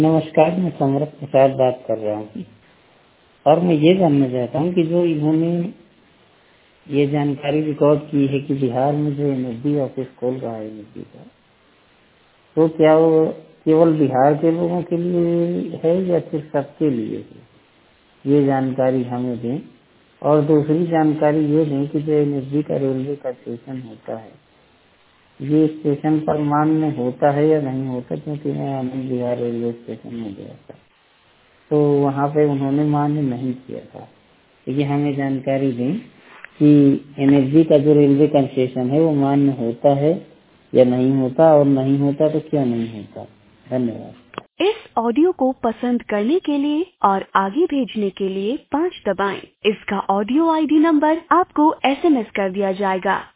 नमस्कार, मैं समरथ प्रसाद बात कर रहा हूँ और मैं ये जानना चाहता हूँ कि जो इन्होंने ये जानकारी रिकॉर्ड की है कि बिहार में जो एनएसडी ऑफिस खोल रहा है एनएसडी का, तो क्या वो केवल बिहार के लोगों के लिए है या फिर सबके लिए है? ये जानकारी हमें दें। और दूसरी जानकारी ये दें कि जो एनएसडी का रेलवे का स्टेशन होता है, ये स्टेशन पर मान्य होता है या नहीं होता, क्योंकि मैं आनंद विहार रेलवे स्टेशन में गया था तो वहाँ पे उन्होंने मान्य नहीं किया था। तो ये हमें जानकारी दें कि एनएसडी का जो रेलवे कंसेशन है वो मान्य होता है या नहीं होता, और नहीं होता तो क्यों नहीं होता। धन्यवाद। इस ऑडियो को पसंद करने के लिए और आगे भेजने के लिए 5 दबाएं। इसका ऑडियो आईडी नंबर आपको एसएमएस कर दिया जाएगा।